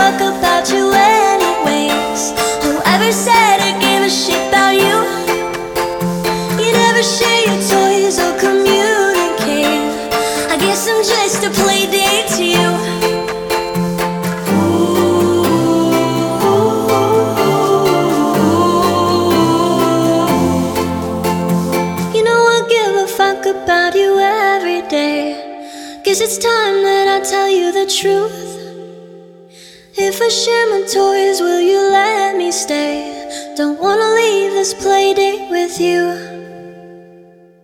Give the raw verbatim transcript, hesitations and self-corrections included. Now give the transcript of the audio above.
fuck about you anyways? Whoever said I gave a shit about you? You never share your toys or communicate. I guess I'm just a play date to you. You know I give a fuck about you every day. Guess it's time that I tell you the truth. If I share my toys, will you let me stay? Don't wanna leave this play date with you.